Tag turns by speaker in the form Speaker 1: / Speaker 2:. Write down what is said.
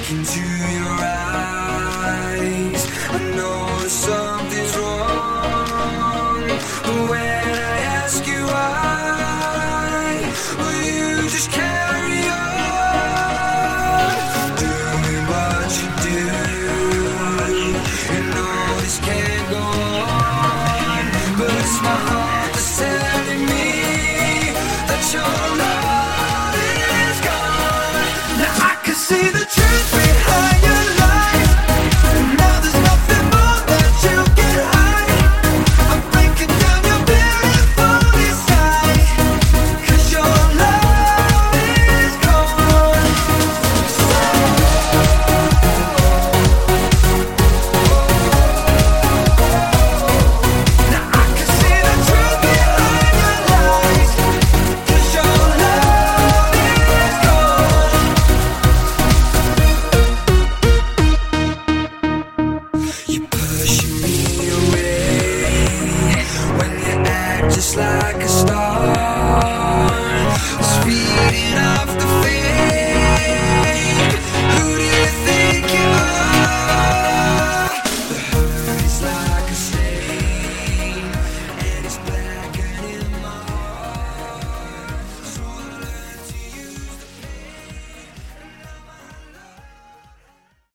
Speaker 1: into your eyes, I know something's wrong. But when I ask you why, will you just carry on doing what you do? You know this can't go on, but it's my heart that's telling me that your love is gone. Now I can see the